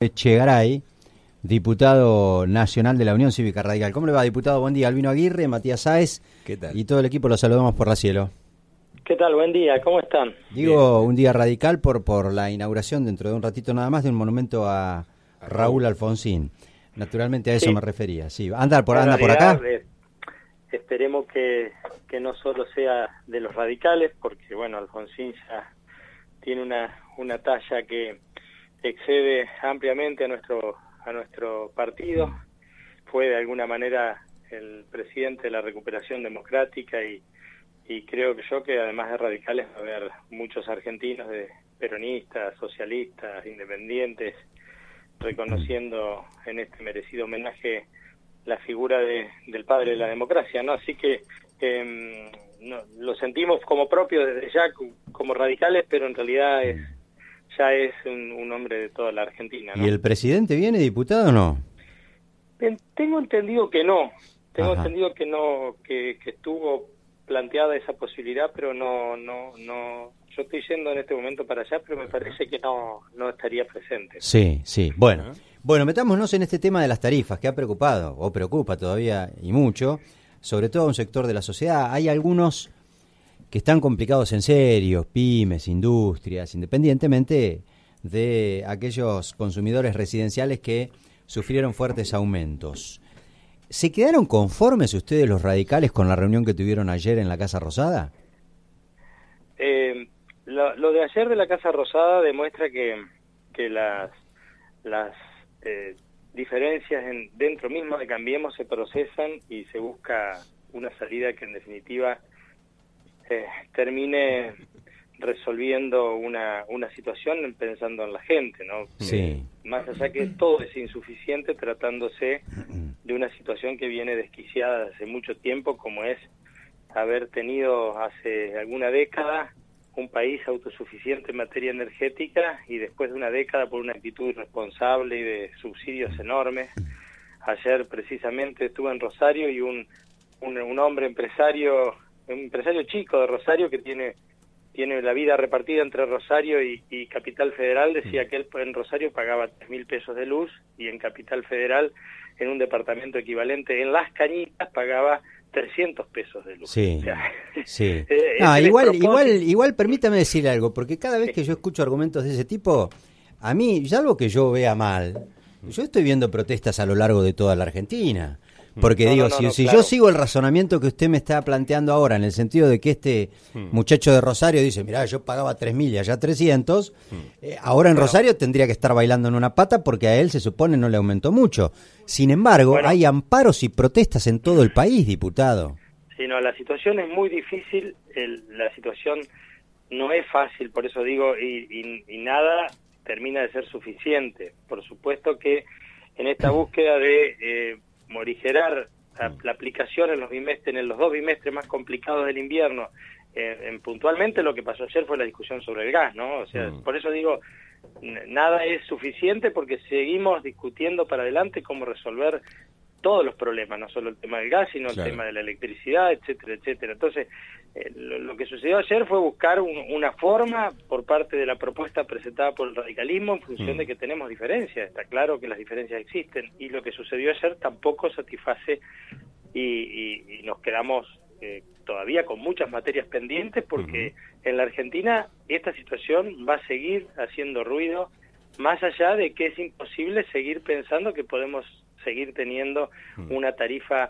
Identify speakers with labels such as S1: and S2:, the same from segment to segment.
S1: Echegaray, diputado nacional de la Unión Cívica Radical. ¿Cómo le va, diputado? Buen día. Albino Aguirre, Matías Sáez.
S2: ¿Qué tal?
S1: Y todo el equipo lo saludamos por la cielo.
S3: ¿Qué tal? Buen día. ¿Cómo están?
S1: Digo,
S2: Bien.
S1: un día radical por la inauguración dentro de un ratito nada más de un monumento a Raúl Alfonsín. Naturalmente a eso
S3: Sí.
S1: me refería. Sí. ¿Anda por
S3: En
S1: acá?
S3: realidad, esperemos que no solo sea de los radicales, porque bueno, Alfonsín ya tiene una talla que excede ampliamente a nuestro partido. Fue de alguna manera el presidente de la recuperación democrática y creo que además de radicales va a haber muchos argentinos, de peronistas, socialistas, independientes, reconociendo en este merecido homenaje la figura del padre de la democracia, ¿no? Así que lo sentimos como propio desde ya, como radicales, pero en realidad ya es un hombre de toda la Argentina, ¿no?
S1: ¿Y el presidente viene, diputado, o no?
S3: Tengo entendido que no,
S1: Ajá.
S3: que estuvo planteada esa posibilidad, pero no, yo estoy yendo en este momento para allá, pero me parece que no estaría presente.
S1: Sí. Bueno, metámonos en este tema de las tarifas, que ha preocupado, o preocupa todavía y mucho, sobre todo a un sector de la sociedad. Hay algunos que están complicados en serio, pymes, industrias, independientemente de aquellos consumidores residenciales que sufrieron fuertes aumentos. ¿Se quedaron conformes ustedes, los radicales, con la reunión que tuvieron ayer en la Casa Rosada?
S3: Lo de ayer de la Casa Rosada demuestra que las diferencias dentro mismo de Cambiemos se procesan y se busca una salida que en definitiva termine resolviendo una situación pensando en la gente, ¿no?
S1: Sí.
S3: Más allá que todo es insuficiente tratándose de una situación que viene desquiciada desde hace mucho tiempo, como es haber tenido hace alguna década un país autosuficiente en materia energética y después de una década por una actitud irresponsable y de subsidios enormes. Ayer precisamente estuve en Rosario y un hombre empresario, un empresario chico de Rosario que tiene la vida repartida entre Rosario y Capital Federal, decía que él en Rosario pagaba 3.000 pesos de luz y en Capital Federal, en un departamento equivalente en Las Cañitas, pagaba 300 pesos de luz.
S1: Sí,
S3: o sea,
S1: sí.
S3: igual
S1: Permítame decir algo, porque cada vez que yo escucho argumentos de ese tipo, a mí, ya algo que yo vea mal, yo estoy viendo protestas a lo largo de toda la Argentina. Porque si
S3: claro.
S1: yo sigo el razonamiento que usted me está planteando ahora, en el sentido de que este muchacho de Rosario dice, mirá, yo pagaba 3.000 y allá 300, ahora en Rosario tendría que estar bailando en una pata porque a él se supone no le aumentó mucho. Sin embargo, hay amparos y protestas en todo el país, diputado.
S3: Sí, no, la situación es muy difícil, la situación no es fácil, por eso digo, y nada termina de ser suficiente. Por supuesto que en esta búsqueda de morigerar la aplicación en los dos bimestres más complicados del invierno, puntualmente lo que pasó ayer fue la discusión sobre el gas, ¿no? O sea, por eso digo, nada es suficiente porque seguimos discutiendo para adelante cómo resolver todos los problemas, no solo el tema del gas, sino el tema de la electricidad, etcétera, etcétera. Entonces, lo que sucedió ayer fue buscar una forma por parte de la propuesta presentada por el radicalismo en función de que tenemos diferencias. Está claro que las diferencias existen y lo que sucedió ayer tampoco satisface y nos quedamos todavía con muchas materias pendientes porque en la Argentina esta situación va a seguir haciendo ruido, más allá de que es imposible seguir pensando que podemos seguir teniendo una tarifa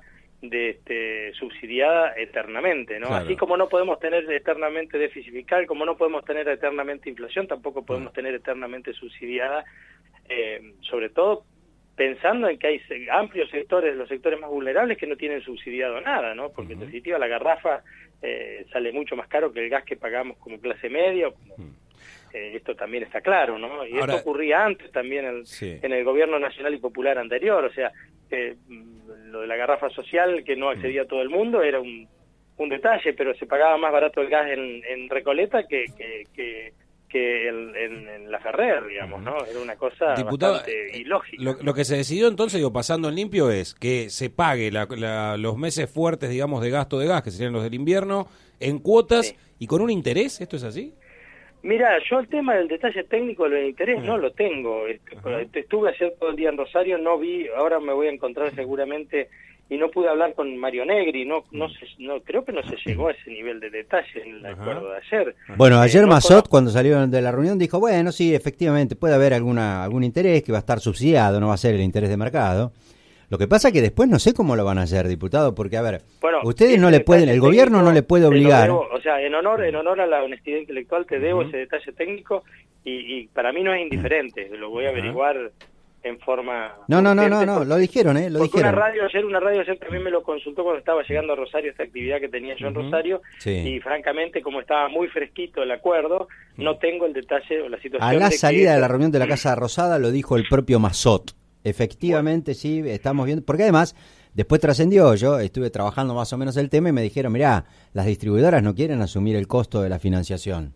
S3: subsidiada eternamente, ¿no?
S2: Claro.
S3: Así como no podemos tener eternamente déficit fiscal, como no podemos tener eternamente inflación, tampoco podemos tener eternamente subsidiada, sobre todo pensando en que hay amplios sectores, los sectores más vulnerables, que no tienen subsidiado nada, ¿no? Porque en definitiva la garrafa sale mucho más caro que el gas que pagamos como clase media, esto también está claro, ¿no? Y
S2: ahora,
S3: esto ocurría antes también en el gobierno nacional y popular anterior, o sea, lo de la garrafa social que no accedía a todo el mundo era un detalle, pero se pagaba más barato el gas en Recoleta que en la Ferrer, digamos, ¿no? Era una cosa bastante ilógica.
S2: Lo que se decidió entonces, pasando en limpio, es que se pague los meses fuertes, digamos, de gasto de gas, que serían los del invierno, en cuotas y con un interés. ¿Esto es así?
S3: Mira, yo el tema del detalle técnico del interés no lo tengo. Estuve ayer todo el día en Rosario, no vi, ahora me voy a encontrar seguramente, y no pude hablar con Mario Negri, no creo que no se llegó a ese nivel de detalle en el acuerdo de ayer.
S1: Bueno, ayer
S3: no
S1: Massot, cuando salió de la reunión, dijo, bueno, sí, efectivamente, puede haber algún interés que va a estar subsidiado, no va a ser el interés de mercado. Lo que pasa es que después no sé cómo lo van a hacer, diputado, porque, a ver,
S3: bueno,
S1: ustedes no le pueden, el gobierno no le puede obligar.
S3: O sea, en honor a la honestidad intelectual te debo ese detalle técnico y para mí no es indiferente, lo voy a averiguar en forma...
S1: No, lo dijeron, lo
S3: porque
S1: dijeron.
S3: Una radio ayer también me lo consultó cuando estaba llegando a Rosario, esta actividad que tenía yo en Rosario, y francamente, como estaba muy fresquito el acuerdo, no tengo el detalle o la situación...
S1: A la salida de la reunión de la Casa Rosada lo dijo el propio Massot. Efectivamente, sí, estamos viendo, porque además, después trascendió, yo estuve trabajando más o menos el tema y me dijeron, mirá, las distribuidoras no quieren asumir el costo de la financiación.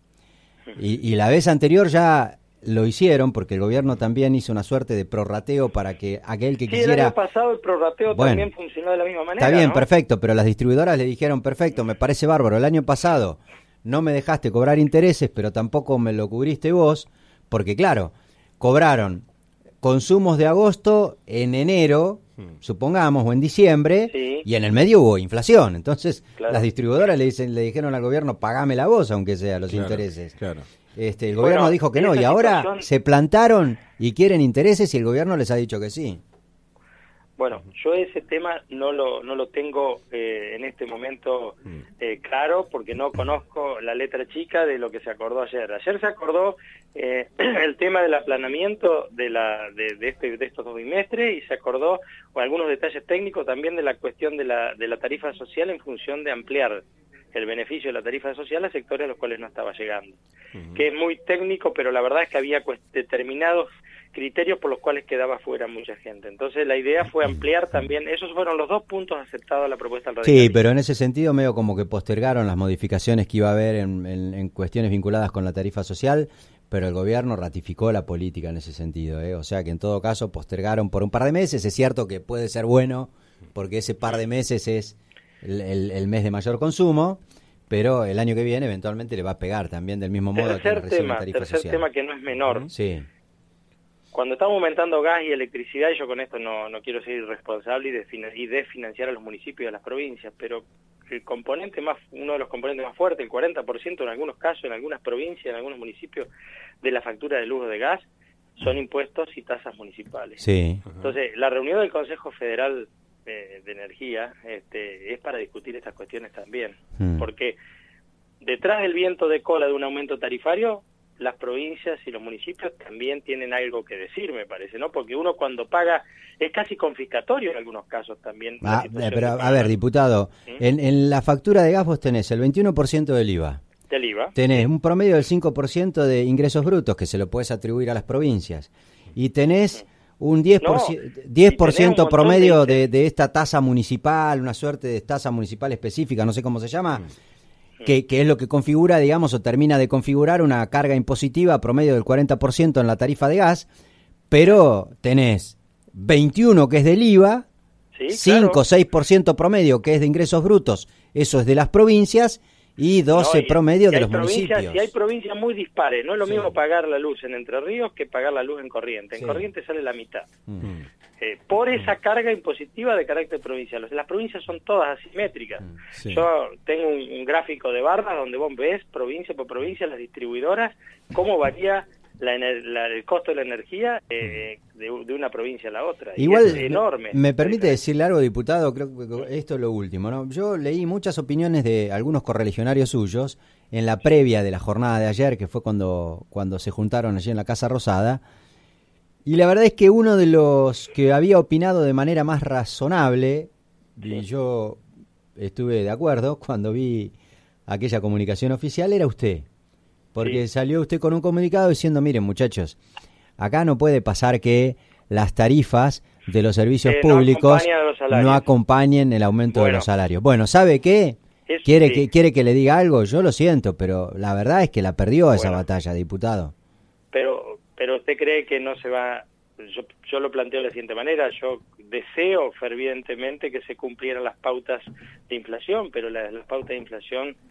S1: Y la vez anterior ya lo hicieron, porque el gobierno también hizo una suerte de prorrateo para que aquel que quisiera...
S3: el año pasado el prorrateo también funcionó de la misma manera,
S1: está bien,
S3: ¿no?
S1: perfecto, pero las distribuidoras le dijeron, perfecto, me parece bárbaro, el año pasado no me dejaste cobrar intereses, pero tampoco me lo cubriste vos, porque claro, cobraron consumos de agosto en enero, supongamos, o en diciembre, y en el medio hubo inflación. Entonces, las distribuidoras le dijeron al gobierno, pagame la vos, aunque sea los intereses.
S2: Claro.
S1: El gobierno dijo que no, y ahora se plantaron y quieren intereses y el gobierno les ha dicho que sí.
S3: Bueno, yo ese tema no lo tengo en este momento claro, porque no conozco la letra chica de lo que se acordó ayer. Ayer se acordó el tema del aplanamiento de estos 2 bimestres, y se acordó algunos detalles técnicos también de la cuestión de la tarifa social en función de ampliar el beneficio de la tarifa social a sectores a los cuales no estaba llegando. Que es muy técnico, pero la verdad es que había determinados criterios por los cuales quedaba fuera mucha gente. Entonces la idea fue ampliar también, esos fueron los 2 puntos aceptados a la propuesta del radicalismo.
S1: Sí, pero en ese sentido medio como que postergaron las modificaciones que iba a haber en cuestiones vinculadas con la tarifa social, pero el gobierno ratificó la política en ese sentido, o sea que en todo caso postergaron por un par de meses. Es cierto que puede ser bueno, porque ese par de meses es el mes de mayor consumo, pero el año que viene eventualmente le va a pegar también del mismo modo que recibe la tarifa social.
S3: Tercer tema que no es menor.
S1: Sí.
S3: Cuando estamos aumentando gas y electricidad, y yo con esto no quiero ser irresponsable y desfinanciar a los municipios y a las provincias, pero uno de los componentes más fuertes, el 40% en algunos casos, en algunas provincias, en algunos municipios, de la factura de luz o de gas, son impuestos y tasas municipales.
S1: Sí.
S3: Entonces, la reunión del Consejo Federal de Energía es para discutir estas cuestiones también, porque detrás del viento de cola de un aumento tarifario, las provincias y los municipios también tienen algo que decir, me parece, ¿no? Porque uno cuando paga es casi confiscatorio en algunos casos también.
S1: Pero a ver, diputado, en la factura de gas vos tenés el 21% del IVA.
S3: Del IVA.
S1: Tenés un promedio del 5% de ingresos brutos que se lo podés atribuir a las provincias. Y tenés un 10% promedio de esta tasa municipal, una suerte de tasa municipal específica, no sé cómo se llama, que es lo que configura, digamos, o termina de configurar una carga impositiva promedio del 40% en la tarifa de gas, pero tenés 21 que es del IVA, 5 o 6% promedio que es de ingresos brutos, eso es de las provincias, y 12 promedio de los municipios.
S3: Si hay provincias muy dispares, no es lo mismo pagar la luz en Entre Ríos que pagar la luz en Corrientes. En Corrientes sale la mitad. Por esa carga impositiva de carácter provincial. Las provincias son todas asimétricas. Yo tengo un gráfico de barras donde vos ves provincia por provincia, las distribuidoras, cómo varía el costo de la energía de una provincia a la otra.
S1: Igual,
S3: es enorme.
S1: Me permite decirle algo, diputado, creo que esto es lo último, ¿no? Yo leí muchas opiniones de algunos correligionarios suyos en la previa de la jornada de ayer, que fue cuando se juntaron allí en la Casa Rosada, y la verdad es que uno de los que había opinado de manera más razonable, y yo estuve de acuerdo cuando vi aquella comunicación oficial, era usted. Porque salió usted con un comunicado diciendo, miren muchachos, acá no puede pasar que las tarifas de los servicios públicos no acompañen el aumento de los salarios. Bueno, ¿sabe qué? ¿Quiere que le diga algo? Yo lo siento, pero la verdad es que la perdió esa batalla, diputado.
S3: Pero usted cree que no se va... Yo lo planteo de la siguiente manera, yo deseo fervientemente que se cumplieran las pautas de inflación, pero las pautas de inflación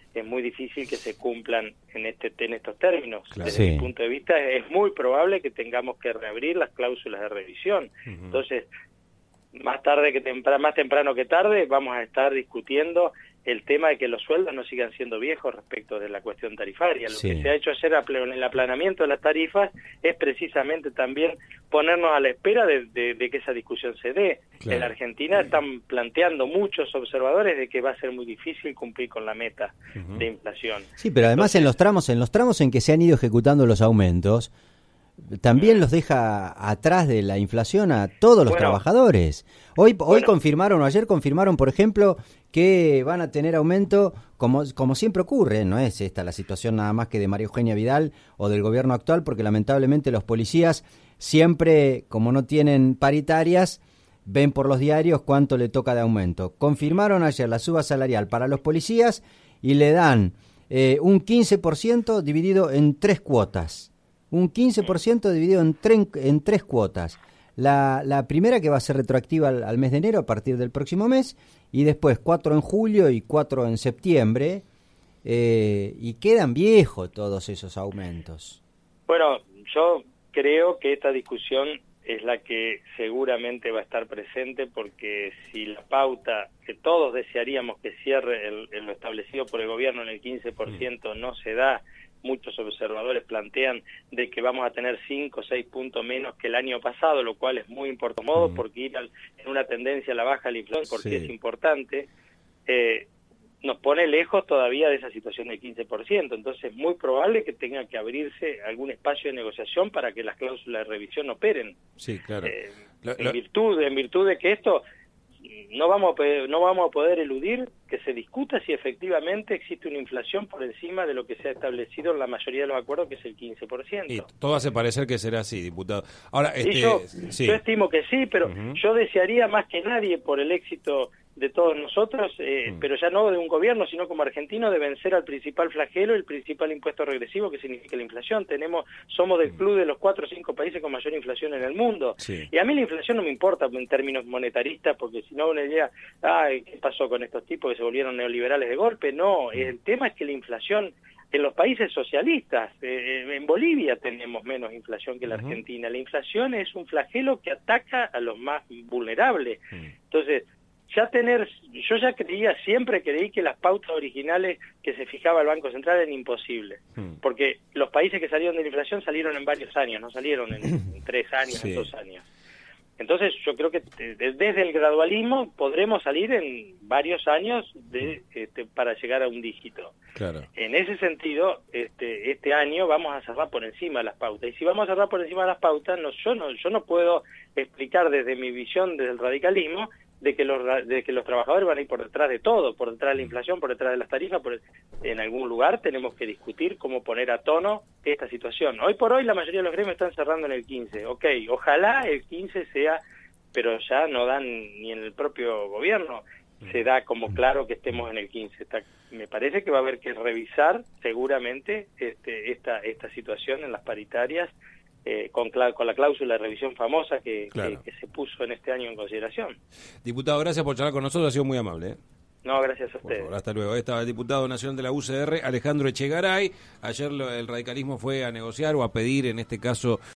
S3: es muy difícil que se cumplan en estos términos.
S2: Claro.
S3: Desde
S1: Sí.
S3: mi punto de vista es muy probable que tengamos que reabrir las cláusulas de revisión. Entonces, más temprano que tarde vamos a estar discutiendo el tema de que los sueldos no sigan siendo viejos respecto de la cuestión tarifaria. Lo
S1: Sí.
S3: que se ha hecho ayer en el aplanamiento de las tarifas es precisamente también ponernos a la espera de que esa discusión se dé.
S2: Claro.
S3: En la Argentina están planteando muchos observadores de que va a ser muy difícil cumplir con la meta de inflación.
S1: Sí, pero además en los tramos en que se han ido ejecutando los aumentos, también los deja atrás de la inflación a todos los trabajadores. Hoy confirmaron, o ayer confirmaron, por ejemplo, que van a tener aumento, como siempre ocurre, no es esta la situación nada más que de María Eugenia Vidal o del gobierno actual, porque lamentablemente los policías siempre, como no tienen paritarias, ven por los diarios cuánto le toca de aumento. Confirmaron ayer la suba salarial para los policías y le dan un 15% dividido en 3 cuotas. Un 15% dividido en 3 cuotas. La primera que va a ser retroactiva al mes de enero a partir del próximo mes, y después 4 en julio y 4 en septiembre, y quedan viejos todos esos aumentos.
S3: Bueno, yo creo que esta discusión es la que seguramente va a estar presente, porque si la pauta que todos desearíamos que cierre lo establecido por el gobierno en el 15% no se da, muchos observadores plantean de que vamos a tener 5 o 6 puntos menos que el año pasado, lo cual es muy importante, porque ir en una tendencia a la baja de la inflación, porque es importante, nos pone lejos todavía de esa situación del 15%, entonces es muy probable que tenga que abrirse algún espacio de negociación para que las cláusulas de revisión operen.
S2: Sí, claro.
S3: En virtud de que esto no vamos a poder eludir que se discuta si efectivamente existe una inflación por encima de lo que se ha establecido en la mayoría de los acuerdos, que es el 15%.
S2: Y todo hace parecer que será así, diputado. Ahora,
S3: yo estimo que sí, pero yo desearía más que nadie, por el éxito de todos nosotros, pero ya no de un gobierno, sino como argentino, de vencer al principal flagelo, el principal impuesto regresivo que significa la inflación. Somos del club de los 4 o 5 países con mayor inflación en el mundo.
S2: Sí.
S3: Y a mí la inflación no me importa en términos monetaristas, porque si no uno diría, ¿qué pasó con estos tipos que se volvieron neoliberales de golpe? No, el tema es que la inflación en los países socialistas, en Bolivia tenemos menos inflación que la Argentina. La inflación es un flagelo que ataca a los más vulnerables. Entonces, yo ya siempre creí que las pautas originales que se fijaba el Banco Central eran imposibles, porque los países que salieron de la inflación salieron en varios años, no salieron en 3 años, en 2 años. Entonces yo creo que desde el gradualismo podremos salir en varios años para llegar a un dígito.
S2: Claro.
S3: En ese sentido, este año vamos a cerrar por encima de las pautas. Y si vamos a cerrar por encima de las pautas, yo no puedo explicar desde mi visión, desde el radicalismo, de que los trabajadores van a ir por detrás de todo, por detrás de la inflación, por detrás de las tarifas. En algún lugar tenemos que discutir cómo poner a tono esta situación. Hoy por hoy la mayoría de los gremios están cerrando en el 15. Ok, ojalá el 15 sea, pero ya no dan ni en el propio gobierno se da como claro que estemos en el 15. Me parece que va a haber que revisar seguramente esta situación en las paritarias, con la cláusula de revisión famosa que se puso en este año en consideración.
S2: Diputado, gracias por charlar con nosotros, ha sido muy amable.
S3: No, gracias a ustedes.
S2: Por favor, hasta luego. Estaba el diputado nacional de la UCR, Alejandro Echegaray. Ayer el radicalismo fue a negociar o a pedir, en este caso,